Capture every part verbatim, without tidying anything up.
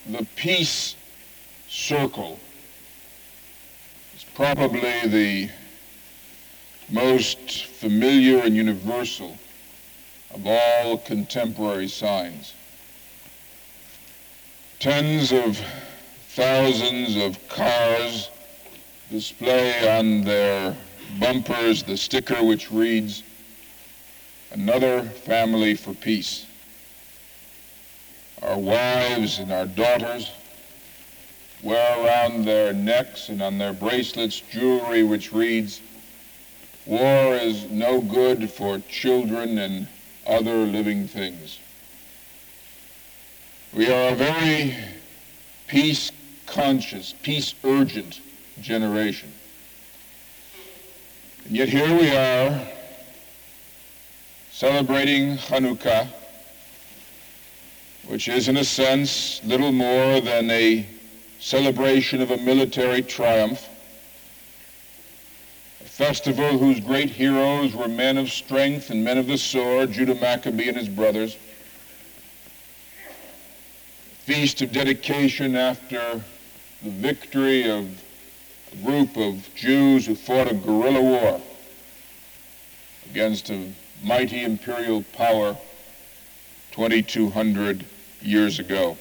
the peace circle is probably the most familiar and universal of all contemporary signs. Tens of thousands of cars display on their bumpers the sticker which reads, "Another family for peace." Our wives and our daughters wear around their necks and on their bracelets jewelry which reads, "War is no good for children and other living things." We are a very peace-conscious, peace-urgent generation. And yet here we are celebrating Hanukkah, which is in a sense little more than a celebration of a military triumph, a festival whose great heroes were men of strength and men of the sword, Judah Maccabee and his brothers, a feast of dedication after the victory of a group of Jews who fought a guerrilla war against a mighty imperial power twenty-two hundred years ago.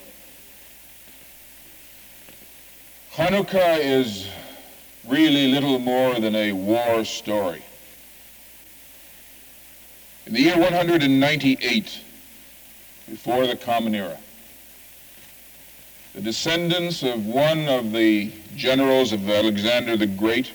Hanukkah is really little more than a war story. In the year one hundred ninety-eight, before the Common Era, the descendants of one of the generals of Alexander the Great,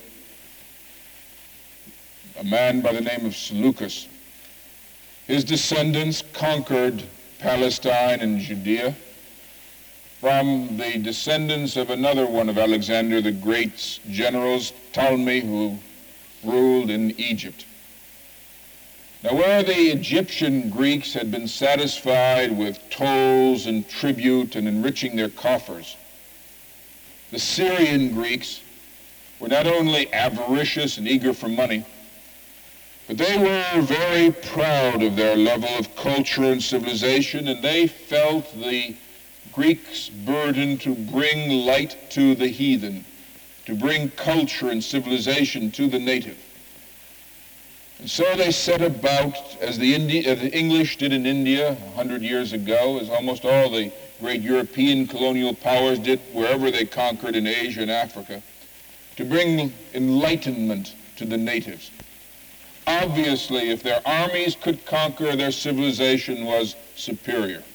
a man by the name of Seleucus, his descendants conquered Palestine and Judea from the descendants of another one of Alexander the Great's generals, Ptolemy, who ruled in Egypt. Now, where the Egyptian Greeks had been satisfied with tolls and tribute and enriching their coffers, the Syrian Greeks were not only avaricious and eager for money, but they were very proud of their level of culture and civilization, and they felt the Greeks' burden to bring light to the heathen, to bring culture and civilization to the native. And so they set about, as the, Indi- as the English did in India a hundred years ago, as almost all the great European colonial powers did wherever they conquered in Asia and Africa, to bring enlightenment to the natives. Obviously, if their armies could conquer, their civilization was superior.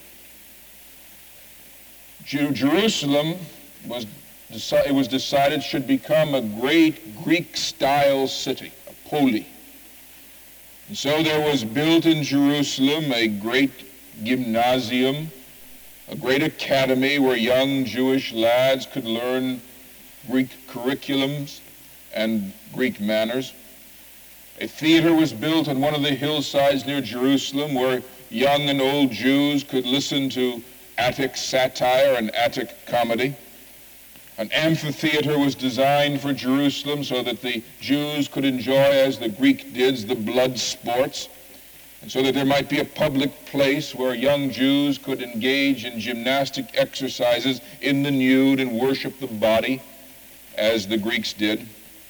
Jer- Jerusalem was deci- it was decided should become a great Greek-style city, a poli. And so there was built in Jerusalem a great gymnasium, a great academy where young Jewish lads could learn Greek curriculums and Greek manners. A theater was built on one of the hillsides near Jerusalem where young and old Jews could listen to Attic satire and Attic comedy. An amphitheater was designed for Jerusalem so that the Jews could enjoy, as the Greek did, the blood sports, and so that there might be a public place where young Jews could engage in gymnastic exercises in the nude and worship the body, as the Greeks did.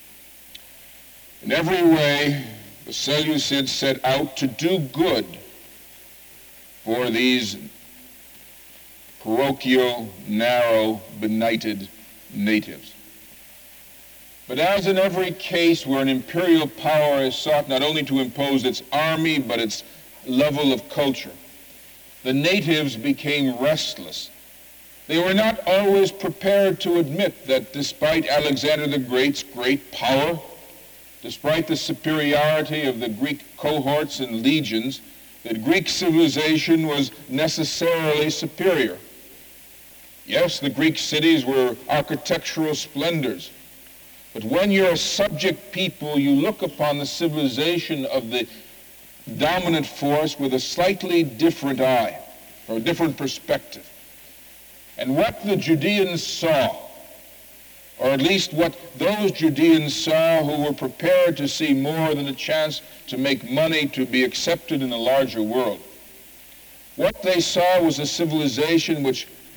In every way, the Seleucids set out to do good for these parochial, narrow, benighted natives. But as in every case where an imperial power has sought not only to impose its army, but its level of culture, the natives became restless. They were not always prepared to admit that despite Alexander the Great's great power, despite the superiority of the Greek cohorts and legions, that Greek civilization was necessarily superior. Yes, the Greek cities were architectural splendors, but when you're a subject people, you look upon the civilization of the dominant force with a slightly different eye, or a different perspective. And what the Judeans saw, or at least what those Judeans saw who were prepared to see more than a chance to make money to be accepted in the larger world, what they saw was a civilization which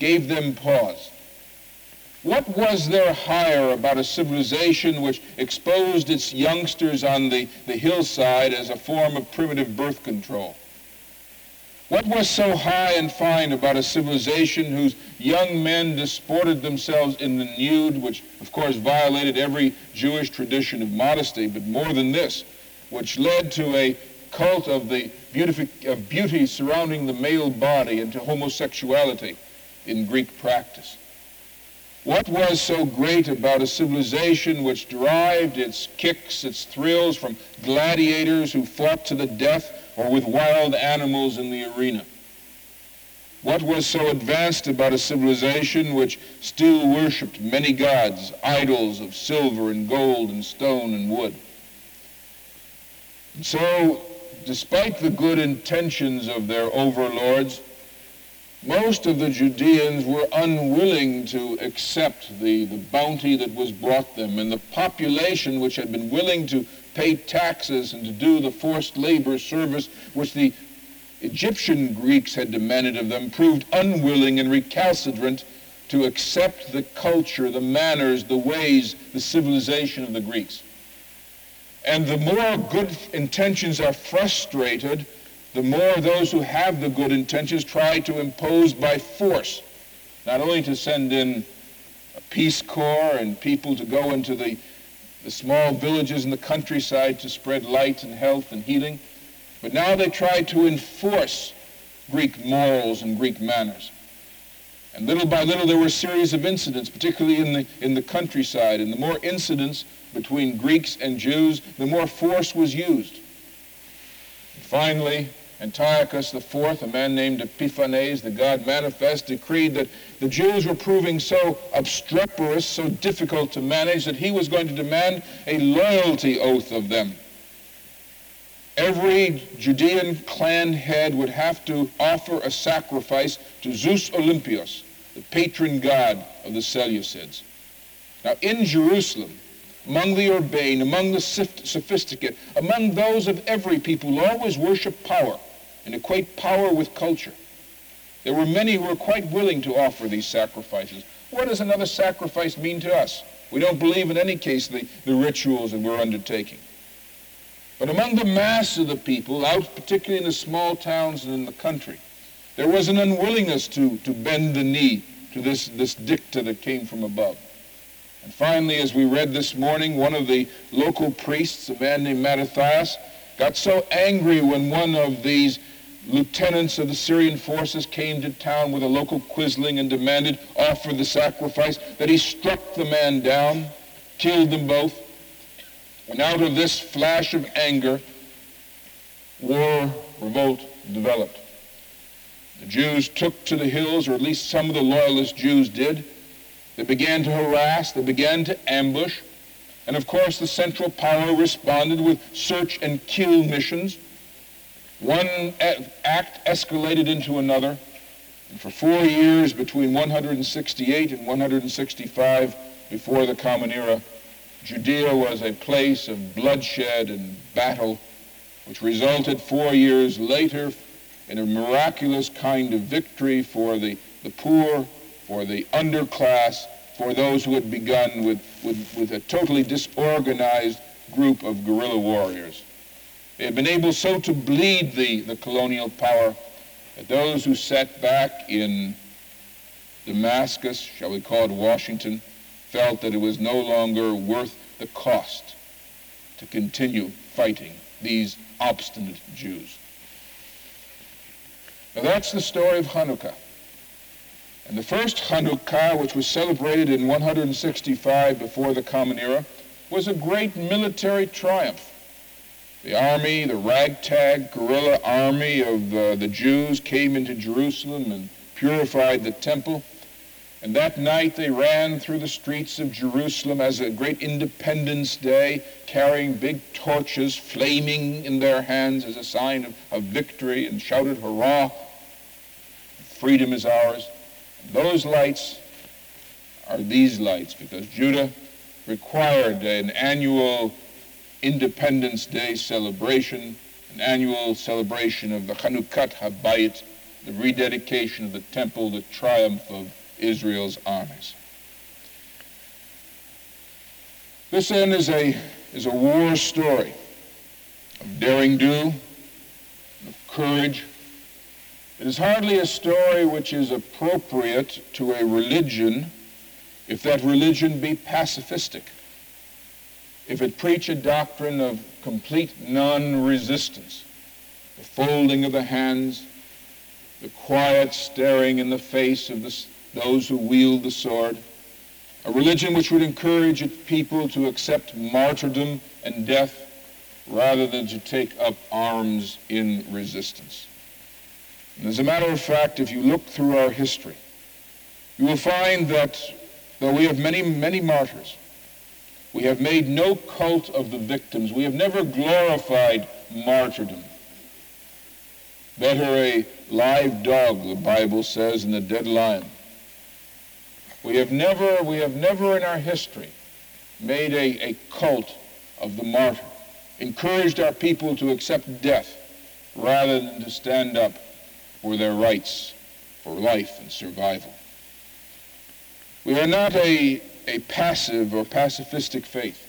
gave them pause. What was there higher about a civilization which exposed its youngsters on the, the hillside as a form of primitive birth control? What was so high and fine about a civilization whose young men disported themselves in the nude, which of course violated every Jewish tradition of modesty, but more than this, which led to a cult of the beautific- of beauty surrounding the male body and to homosexuality in Greek practice? What was so great about a civilization which derived its kicks, its thrills from gladiators who fought to the death or with wild animals in the arena? What was so advanced about a civilization which still worshipped many gods, idols of silver and gold and stone and wood? And so, despite the good intentions of their overlords, most of the Judeans were unwilling to accept the, the bounty that was brought them, and the population which had been willing to pay taxes and to do the forced labor service which the Egyptian Greeks had demanded of them proved unwilling and recalcitrant to accept the culture, the manners, the ways, the civilization of the Greeks. And the more good intentions are frustrated, the more those who have the good intentions try to impose by force, not only to send in a Peace Corps and people to go into the, the small villages in the countryside to spread light and health and healing, but now they try to enforce Greek morals and Greek manners. And little by little there were a series of incidents, particularly in the, in the countryside, and the more incidents between Greeks and Jews, the more force was used. And finally, Antiochus the Fourth, a man named Epiphanes, the God manifest, decreed that the Jews were proving so obstreperous, so difficult to manage, that he was going to demand a loyalty oath of them. Every Judean clan head would have to offer a sacrifice to Zeus Olympios, the patron god of the Seleucids. Now, in Jerusalem, among the urbane, among the sophisticate, among those of every people who always worship power and equate power with culture, there were many who were quite willing to offer these sacrifices. What does another sacrifice mean to us? We don't believe in any case the, the rituals that we're undertaking. But among the mass of the people, out particularly in the small towns and in the country, there was an unwillingness to, to bend the knee to this, this dicta that came from above. And finally, as we read this morning, one of the local priests, a man named Mattathias, got so angry when one of these lieutenants of the Syrian forces came to town with a local quisling and demanded offer the sacrifice that he struck the man down, killed them both. And out of this flash of anger, war, revolt developed. The Jews took to the hills, or at least some of the loyalist Jews did. They began to harass, they began to ambush, and of course the Central Power responded with search and kill missions. One act escalated into another, and for four years, between one hundred sixty-eight and one hundred sixty-five, before the Common Era, Judea was a place of bloodshed and battle, which resulted four years later in a miraculous kind of victory for the, the poor, for the underclass, for those who had begun with, with, with a totally disorganized group of guerrilla warriors. They had been able so to bleed the, the colonial power that those who sat back in Damascus, shall we call it Washington, felt that it was no longer worth the cost to continue fighting these obstinate Jews. Now that's the story of Hanukkah. And the first Hanukkah, which was celebrated in one hundred sixty-five before the Common Era, was a great military triumph. The army, the ragtag guerrilla army of uh, the Jews came into Jerusalem and purified the temple. And that night they ran through the streets of Jerusalem as a great Independence Day, carrying big torches flaming in their hands as a sign of, of victory, and shouted, "Hurrah! Freedom is ours." And those lights are these lights, because Judah required an annual Independence Day celebration, an annual celebration of the Chanukkat Habayit, the rededication of the temple, the triumph of Israel's armies. This then is a, is a war story of daring do, of courage. It is hardly a story which is appropriate to a religion if that religion be pacifistic, if it preach a doctrine of complete non-resistance, the folding of the hands, the quiet staring in the face of the, those who wield the sword, a religion which would encourage its people to accept martyrdom and death rather than to take up arms in resistance. And as a matter of fact, if you look through our history, you will find that though we have many, many martyrs, we have made no cult of the victims. We have never glorified martyrdom. Better a live dog, the Bible says, than a dead lion. We have never, we have never in our history made a, a cult of the martyr, encouraged our people to accept death rather than to stand up for their rights, for life and survival. We are not a, a passive or pacifistic faith.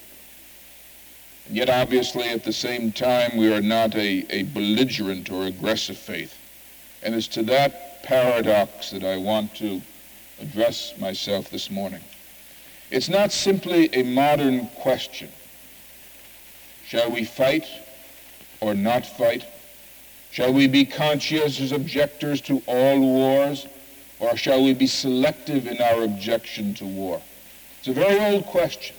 And yet, obviously, at the same time, we are not a, a belligerent or aggressive faith. And it's to that paradox that I want to address myself this morning. It's not simply a modern question. Shall we fight or not fight? Shall we be conscientious objectors to all wars, or shall we be selective in our objection to war? It's a very old question.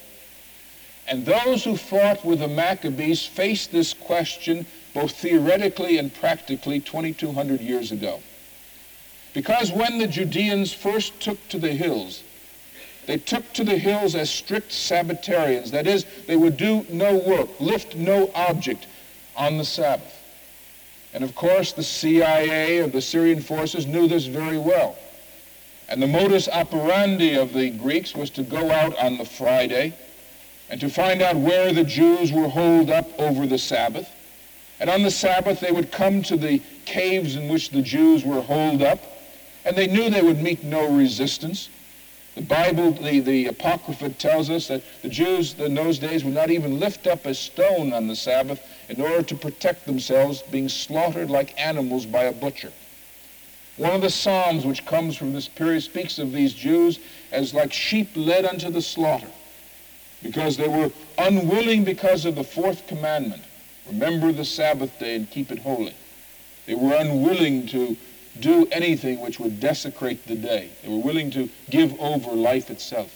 And those who fought with the Maccabees faced this question both theoretically and practically twenty-two hundred years ago. Because when the Judeans first took to the hills, they took to the hills as strict Sabbatarians. That is, they would do no work, lift no object on the Sabbath. And of course, the C I A of the Syrian forces knew this very well. And the modus operandi of the Greeks was to go out on the Friday and to find out where the Jews were holed up over the Sabbath. And on the Sabbath, they would come to the caves in which the Jews were holed up, and they knew they would meet no resistance. The Bible, the, the Apocrypha tells us that the Jews in those days would not even lift up a stone on the Sabbath in order to protect themselves being slaughtered like animals by a butcher. One of the Psalms which comes from this period speaks of these Jews as like sheep led unto the slaughter, because they were unwilling because of the fourth commandment. Remember the Sabbath day and keep it holy. They were unwilling to do anything which would desecrate the day. They were willing to give over life itself.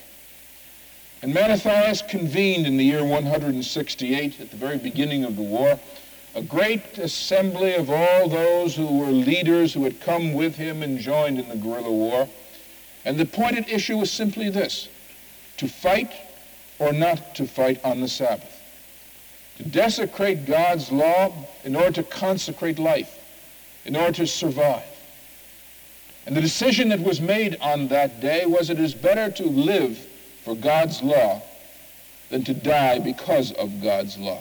And Mattathias convened in the year one hundred sixty-eight, at the very beginning of the war, a great assembly of all those who were leaders who had come with him and joined in the guerrilla war. And the point at issue was simply this: to fight or not to fight on the Sabbath. To desecrate God's law in order to consecrate life, in order to survive. And the decision that was made on that day was it is better to live for God's law than to die because of God's law.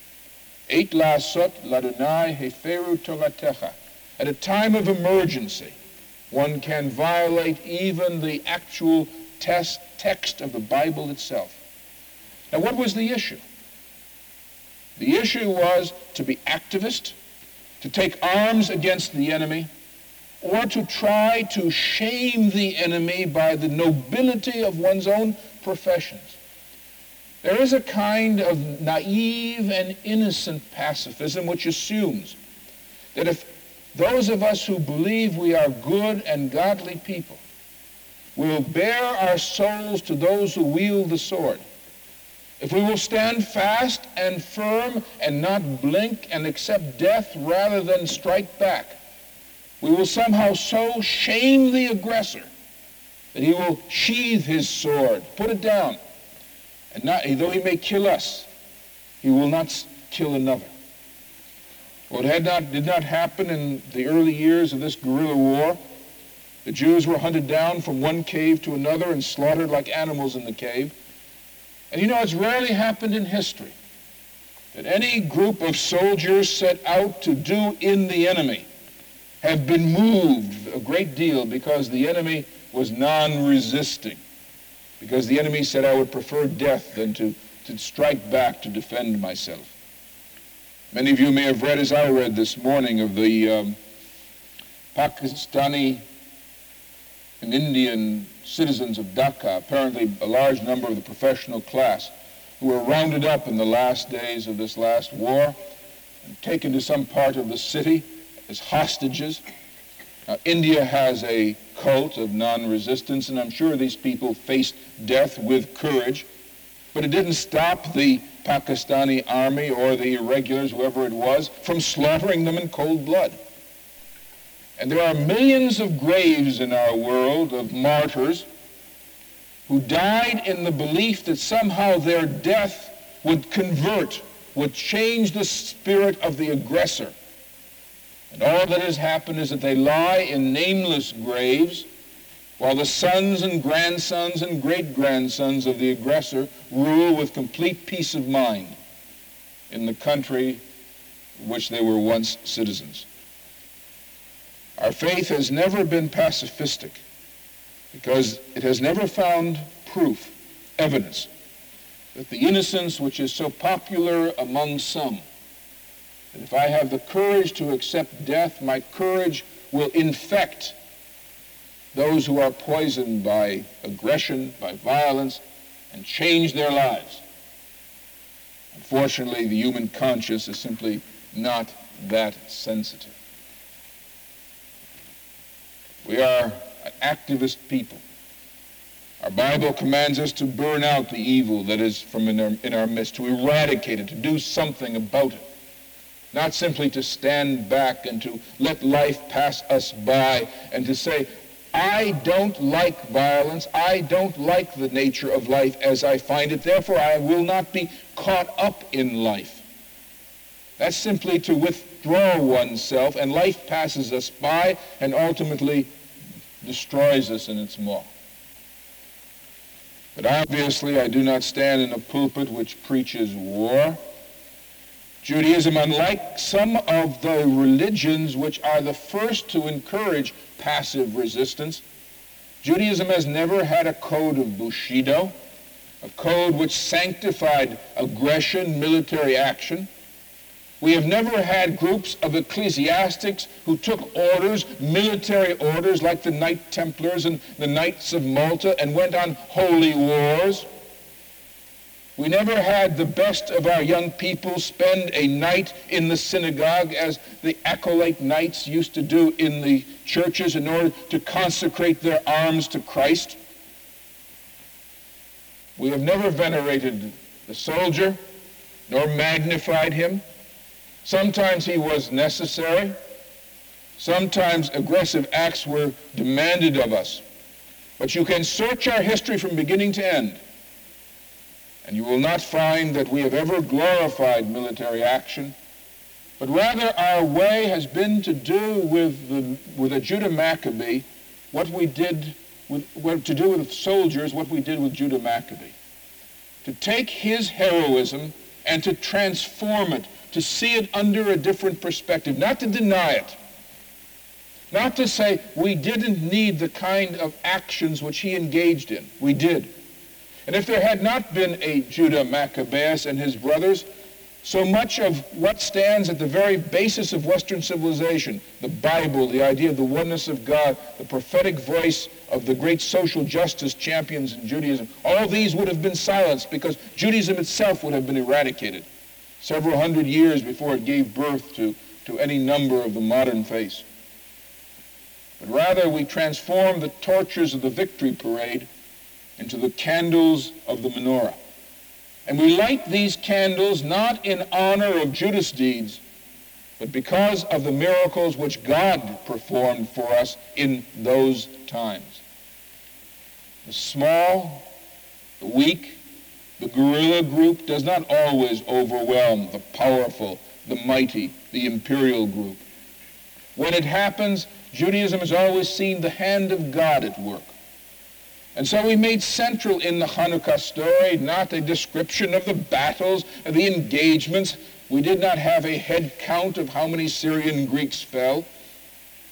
Eit la'asot l'Adonai heferu toratecha. At a time of emergency, one can violate even the actual test, text of the Bible itself. Now, what was the issue? The issue was to be activist, to take arms against the enemy, or to try to shame the enemy by the nobility of one's own professions. There is a kind of naive and innocent pacifism which assumes that if those of us who believe we are good and godly people will bare our souls to those who wield the sword, if we will stand fast and firm and not blink and accept death rather than strike back, we will somehow so shame the aggressor that he will sheathe his sword, put it down, and not, though he may kill us, he will not kill another. Well, it had not, did not happen in the early years of this guerrilla war. The Jews were hunted down from one cave to another and slaughtered like animals in the cave. And you know, it's rarely happened in history that any group of soldiers set out to do in the enemy have been moved a great deal because the enemy was non-resisting, because the enemy said, I would prefer death than to, to strike back to defend myself. Many of you may have read, as I read this morning, of the um, Pakistani and Indian citizens of Dhaka, apparently a large number of the professional class, who were rounded up in the last days of this last war and taken to some part of the city as hostages. Now, India has a cult of non-resistance, and I'm sure these people faced death with courage, but it didn't stop the Pakistani army or the irregulars, whoever it was, from slaughtering them in cold blood. And there are millions of graves in our world of martyrs who died in the belief that somehow their death would convert, would change the spirit of the aggressor. And all that has happened is that they lie in nameless graves while the sons and grandsons and great-grandsons of the aggressor rule with complete peace of mind in the country of which they were once citizens. Our faith has never been pacifistic because it has never found proof, evidence, that the innocence which is so popular among some, that if I have the courage to accept death, my courage will infect those who are poisoned by aggression, by violence, and change their lives. Unfortunately, the human conscience is simply not that sensitive. We are an activist people. Our Bible commands us to burn out the evil that is from in our, in our midst, to eradicate it, to do something about it. Not simply to stand back and to let life pass us by and to say, I don't like violence, I don't like the nature of life as I find it, therefore I will not be caught up in life. That's simply to withdraw oneself, and life passes us by and ultimately destroys us in its maw. But obviously I do not stand in a pulpit which preaches war. Judaism, unlike some of the religions which are the first to encourage passive resistance, Judaism has never had a code of Bushido, a code which sanctified aggression, military action. We have never had groups of ecclesiastics who took orders, military orders like the Knight Templars and the Knights of Malta, and went on holy wars. We never had the best of our young people spend a night in the synagogue as the acolyte knights used to do in the churches in order to consecrate their arms to Christ. We have never venerated the soldier nor magnified him. Sometimes he was necessary. Sometimes aggressive acts were demanded of us. But you can search our history from beginning to end, and you will not find that we have ever glorified military action, but rather our way has been to do with the, with a Judah Maccabee what we did with, what, to do with soldiers what we did with Judah Maccabee. To take his heroism and to transform it, to see it under a different perspective, not to deny it, not to say we didn't need the kind of actions which he engaged in. We did. And if there had not been a Judah Maccabeus and his brothers, so much of what stands at the very basis of Western civilization, the Bible, the idea of the oneness of God, the prophetic voice of the great social justice champions in Judaism, all these would have been silenced because Judaism itself would have been eradicated several hundred years before it gave birth to, to any number of the modern faiths. But rather we transform the torches of the victory parade into the candles of the menorah. And we light these candles not in honor of Judah's deeds, but because of the miracles which God performed for us in those times. The small, the weak, the guerrilla group does not always overwhelm the powerful, the mighty, the imperial group. When it happens, Judaism has always seen the hand of God at work. And so we made central in the Hanukkah story not a description of the battles and the engagements. We did not have a head count of how many Syrian Greeks fell.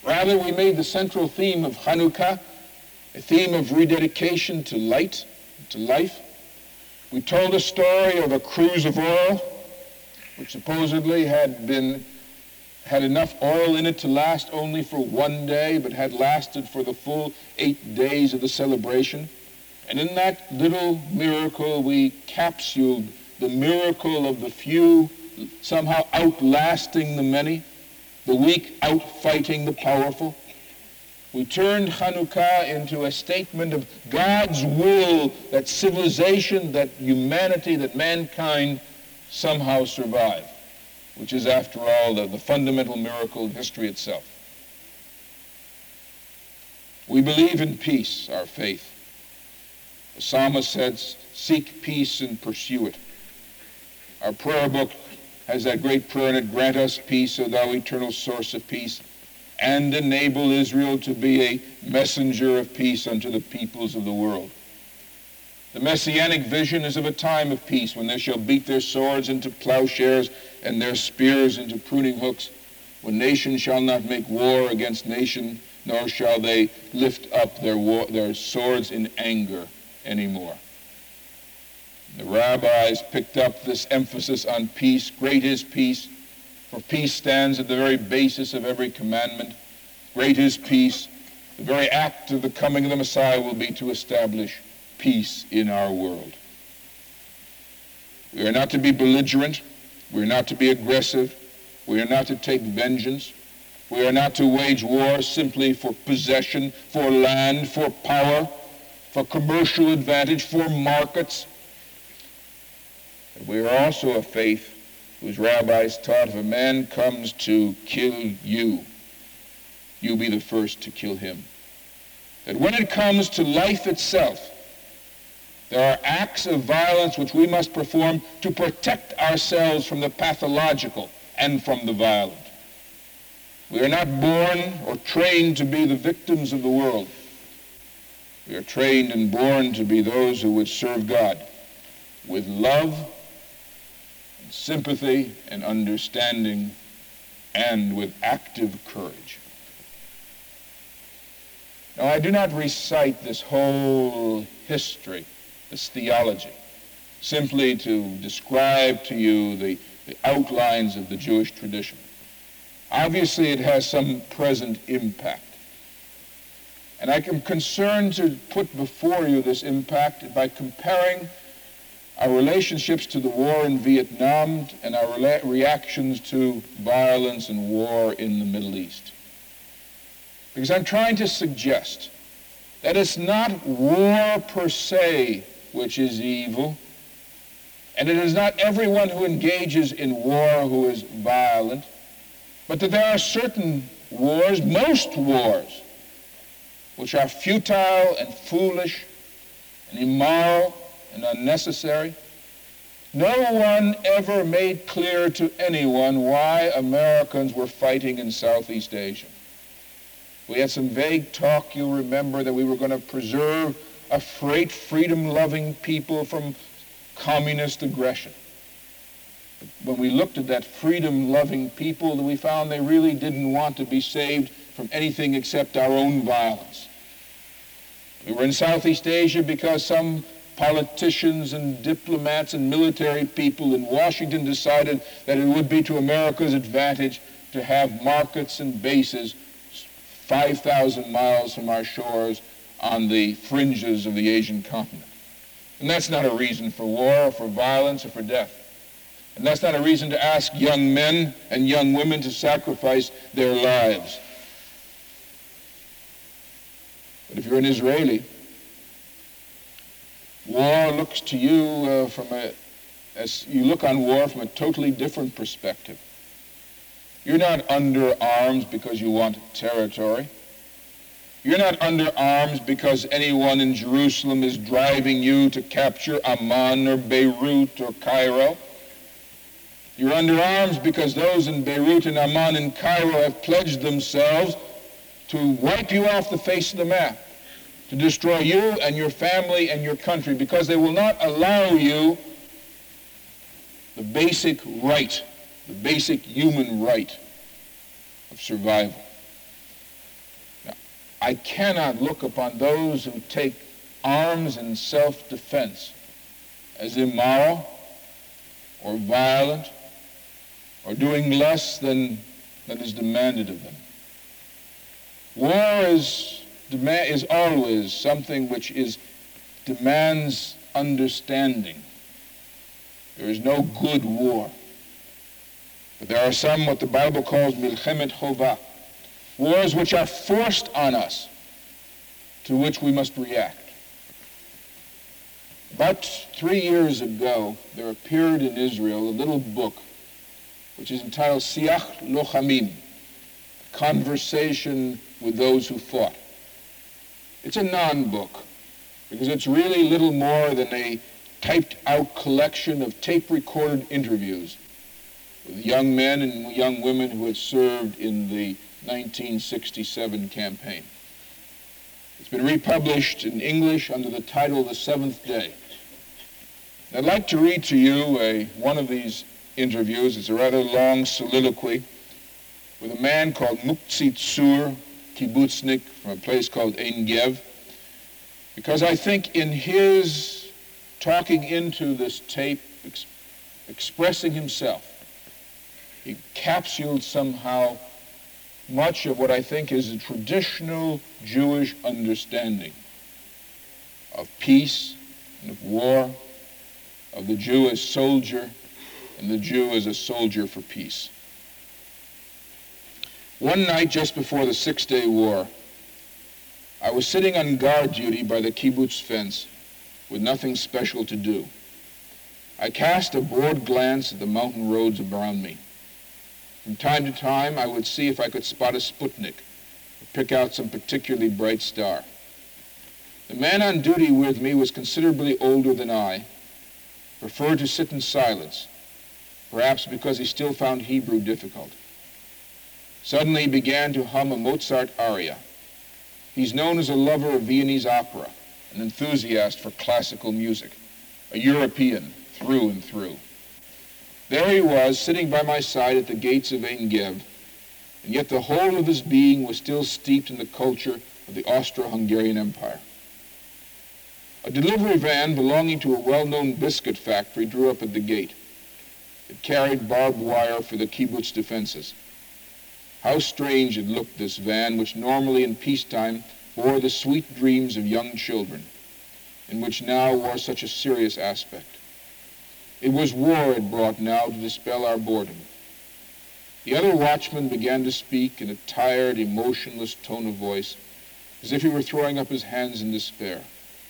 Rather, we made the central theme of Hanukkah a theme of rededication to light, to life. We told a story of a cruse of oil, which supposedly had been had enough oil in it to last only for one day, but had lasted for the full eight days of the celebration. And in that little miracle, we capsuled the miracle of the few somehow outlasting the many, the weak outfighting the powerful. We turned Hanukkah into a statement of God's will that civilization, that humanity, that mankind somehow survive, which is, after all, the, the fundamental miracle of history itself. We believe in peace, our faith. The psalmist says, seek peace and pursue it. Our prayer book has that great prayer in it, grant us peace, O thou eternal source of peace, and enable Israel to be a messenger of peace unto the peoples of the world. The messianic vision is of a time of peace, when they shall beat their swords into plowshares and their spears into pruning hooks, when nation shall not make war against nation, nor shall they lift up their, war, their swords in anger anymore. The rabbis picked up this emphasis on peace. Great is peace, for peace stands at the very basis of every commandment. Great is peace. The very act of the coming of the Messiah will be to establish peace in our world. We are not to be belligerent. We are not to be aggressive. We are not to take vengeance. We are not to wage war simply for possession, for land, for power, for commercial advantage, for markets. But we are also a faith whose rabbis taught, if a man comes to kill you, you be the first to kill him. That when it comes to life itself, there are acts of violence which we must perform to protect ourselves from the pathological and from the violent. We are not born or trained to be the victims of the world. We are trained and born to be those who would serve God with love, and sympathy, and understanding, and with active courage. Now, I do not recite this whole history, this theology, simply to describe to you the, the outlines of the Jewish tradition. Obviously, it has some present impact. And I am concerned to put before you this impact by comparing our relationships to the war in Vietnam and our rela- reactions to violence and war in the Middle East. Because I'm trying to suggest that it's not war per se which is evil, and it is not everyone who engages in war who is violent, but that there are certain wars, most wars, which are futile and foolish and immoral and unnecessary. No one ever made clear to anyone why Americans were fighting in Southeast Asia. We had some vague talk, you'll remember, that we were going to preserve a great freedom-loving people from communist aggression. But when we looked at that freedom-loving people, we found they really didn't want to be saved from anything except our own violence. We were in Southeast Asia because some politicians and diplomats and military people in Washington decided that it would be to America's advantage to have markets and bases five thousand miles from our shores on the fringes of the Asian continent. And that's not a reason for war or for violence or for death. And that's not a reason to ask young men and young women to sacrifice their lives. But if you're an Israeli, war looks to you uh, from a, as you look on war from a totally different perspective. You're not under arms because you want territory. You're not under arms because anyone in Jerusalem is driving you to capture Amman or Beirut or Cairo. You're under arms because those in Beirut and Amman and Cairo have pledged themselves to wipe you off the face of the map, to destroy you and your family and your country, because they will not allow you the basic right, the basic human right of survival. I cannot look upon those who take arms in self-defense as immoral or violent or doing less than, than is demanded of them. War is, demand, is always something which is, demands understanding. There is no good war. But there are some, what the Bible calls milchemet chovah, wars which are forced on us, to which we must react. About three years ago, there appeared in Israel a little book which is entitled Siach Lochamim, Conversation with Those Who Fought. It's a non-book because it's really little more than a typed-out collection of tape-recorded interviews with young men and young women who had served in the nineteen sixty-seven campaign. It's been republished in English under the title The Seventh Day. I'd like to read to you a, one of these interviews. It's a rather long soliloquy with a man called Muktzit Sur, kibbutznik from a place called Ein Gev, because I think in his talking into this tape, ex- expressing himself, he capsuled somehow much of what I think is a traditional Jewish understanding of peace and of war, of the Jew as soldier and the Jew as a soldier for peace. One night just before the Six-Day War, I was sitting on guard duty by the kibbutz fence with nothing special to do. I cast a broad glance at the mountain roads around me. From time to time, I would see if I could spot a Sputnik or pick out some particularly bright star. The man on duty with me was considerably older than I, preferred to sit in silence, perhaps because he still found Hebrew difficult. Suddenly he began to hum a Mozart aria. He's known as a lover of Viennese opera, an enthusiast for classical music, a European through and through. There he was, sitting by my side at the gates of Ein Gev, and yet the whole of his being was still steeped in the culture of the Austro-Hungarian Empire. A delivery van belonging to a well-known biscuit factory drew up at the gate. It carried barbed wire for the kibbutz defenses. How strange it looked, this van, which normally in peacetime bore the sweet dreams of young children, and which now wore such a serious aspect. It was war it brought now to dispel our boredom. The other watchman began to speak in a tired, emotionless tone of voice, as if he were throwing up his hands in despair.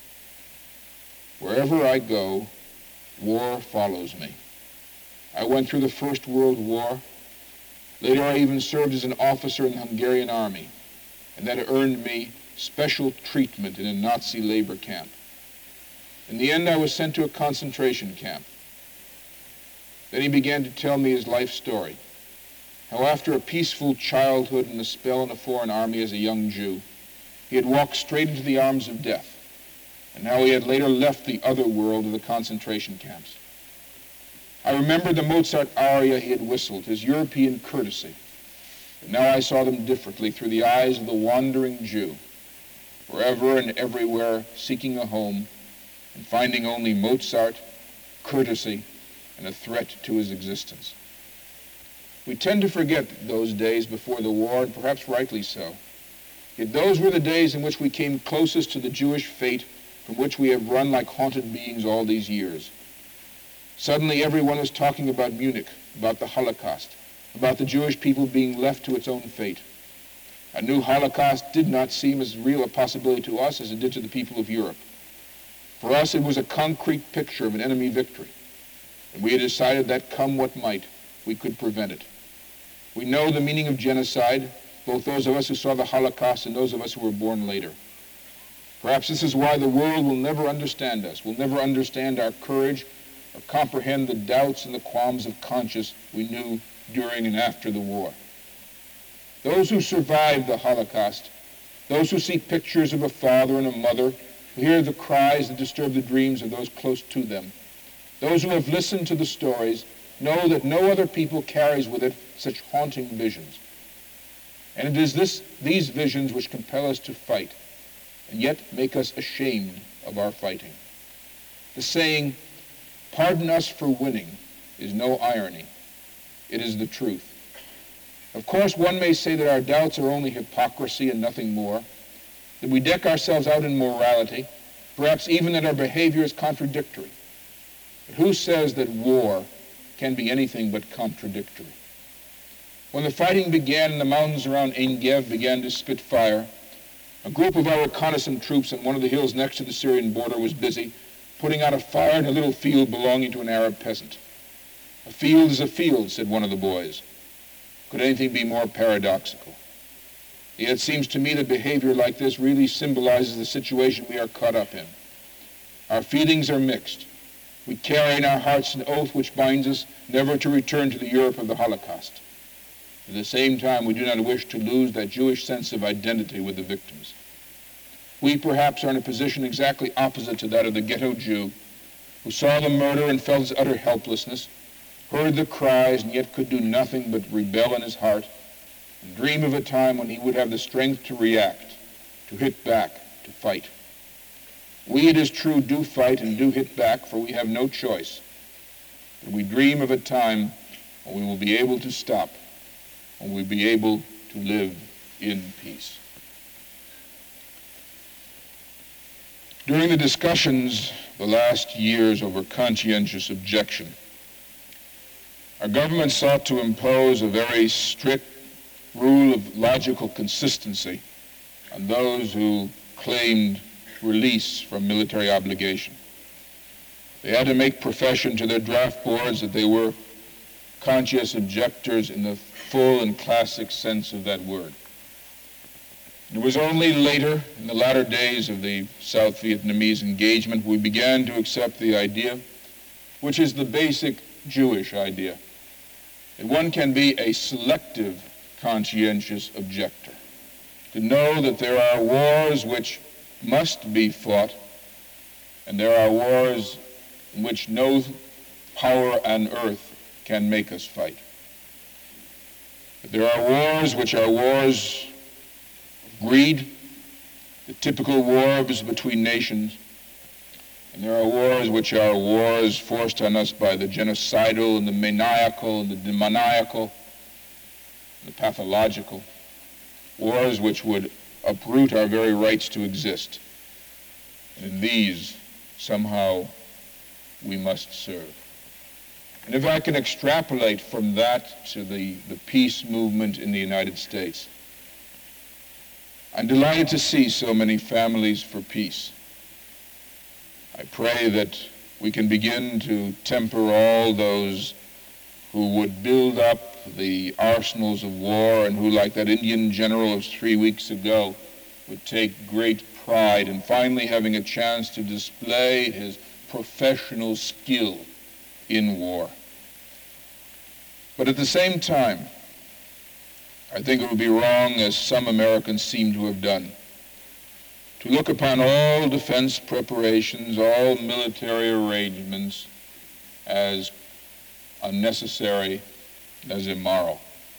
Wherever I go, war follows me. I went through the First World War. Later, I even served as an officer in the Hungarian army, and that earned me special treatment in a Nazi labor camp. In the end, I was sent to a concentration camp. Then he began to tell me his life story, how after a peaceful childhood and a spell in a foreign army as a young Jew, he had walked straight into the arms of death, and how he had later left the other world of the concentration camps. I remembered the Mozart aria he had whistled, his European courtesy, but now I saw them differently through the eyes of the wandering Jew, wherever and everywhere seeking a home and finding only Mozart, courtesy, and a threat to his existence. We tend to forget those days before the war, and perhaps rightly so. Yet those were the days in which we came closest to the Jewish fate from which we have run like haunted beings all these years. Suddenly everyone was talking about Munich, about the Holocaust, about the Jewish people being left to its own fate. A new Holocaust did not seem as real a possibility to us as it did to the people of Europe. For us, it was a concrete picture of an enemy victory, and we had decided that, come what might, we could prevent it. We know the meaning of genocide, both those of us who saw the Holocaust and those of us who were born later. Perhaps this is why the world will never understand us, will never understand our courage, or comprehend the doubts and the qualms of conscience we knew during and after the war. Those who survived the Holocaust, those who see pictures of a father and a mother, who hear the cries that disturb the dreams of those close to them, those who have listened to the stories, know that no other people carries with it such haunting visions. And it is this, these visions which compel us to fight, and yet make us ashamed of our fighting. The saying, "Pardon us for winning," is no irony. It is the truth. Of course, one may say that our doubts are only hypocrisy and nothing more, that we deck ourselves out in morality, perhaps even that our behavior is contradictory. But who says that war can be anything but contradictory? When the fighting began and the mountains around Ein Gev began to spit fire, a group of our reconnaissance troops on one of the hills next to the Syrian border was busy putting out a fire in a little field belonging to an Arab peasant. "A field is a field," said one of the boys. Could anything be more paradoxical? Yet it seems to me that behavior like this really symbolizes the situation we are caught up in. Our feelings are mixed. We carry in our hearts an oath which binds us never to return to the Europe of the Holocaust. At the same time, we do not wish to lose that Jewish sense of identity with the victims. We perhaps are in a position exactly opposite to that of the ghetto Jew, who saw the murder and felt his utter helplessness, heard the cries and yet could do nothing but rebel in his heart, and dream of a time when he would have the strength to react, to hit back, to fight. We, it is true, do fight and do hit back, for we have no choice. But we dream of a time when we will be able to stop, when we will be able to live in peace. During the discussions the last years over conscientious objection, our government sought to impose a very strict rule of logical consistency on those who claimed release from military obligation. They had to make profession to their draft boards that they were conscientious objectors in the full and classic sense of that word. It was only later, in the latter days of the South Vietnamese engagement, we began to accept the idea, which is the basic Jewish idea, that one can be a selective conscientious objector, to know that there are wars which must be fought, and there are wars in which no power on earth can make us fight. But there are wars which are wars of greed, the typical wars between nations, and there are wars which are wars forced on us by the genocidal and the maniacal and the demoniacal, and the pathological, wars which would uproot our very rights to exist. And in these, somehow, we must serve. And if I can extrapolate from that to the, the peace movement in the United States, I'm delighted to see so many families for peace. I pray that we can begin to temper all those who would build up the arsenals of war and who, like that Indian general of three weeks ago, would take great pride in finally having a chance to display his professional skill in war. But at the same time, I think it would be wrong, as some Americans seem to have done, to look upon all defense preparations, all military arrangements as unnecessary, as immoral.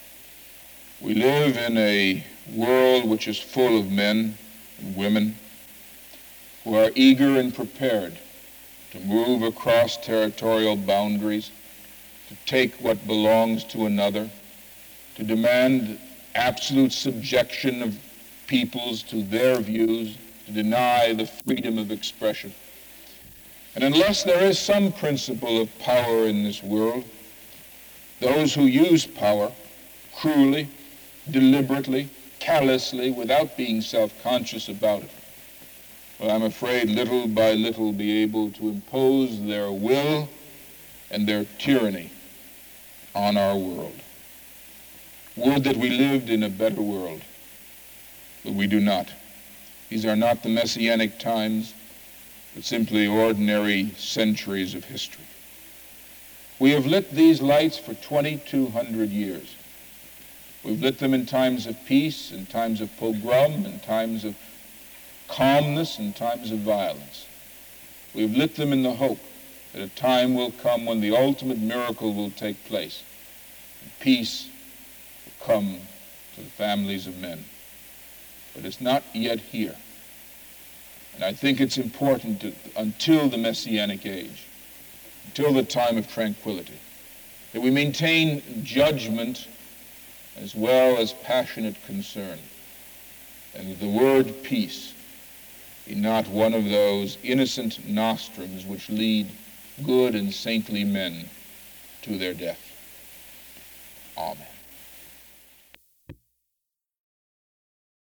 We live in a world which is full of men and women who are eager and prepared to move across territorial boundaries, to take what belongs to another, to demand absolute subjection of peoples to their views, to deny the freedom of expression. And unless there is some principle of power in this world, those who use power cruelly, deliberately, callously, without being self-conscious about it, well, I'm afraid little by little be able to impose their will and their tyranny on our world. Would that we lived in a better world, but we do not. These are not the messianic times, but simply ordinary centuries of history. We have lit these lights for twenty-two hundred years. We've lit them in times of peace, in times of pogrom, in times of calmness, in times of violence. We've lit them in the hope that a time will come when the ultimate miracle will take place, and peace will come to the families of men. But it's not yet here. And I think it's important that until the Messianic age, until the time of tranquility, that we maintain judgment as well as passionate concern, and that the word peace be not one of those innocent nostrums which lead good and saintly men to their death. Amen.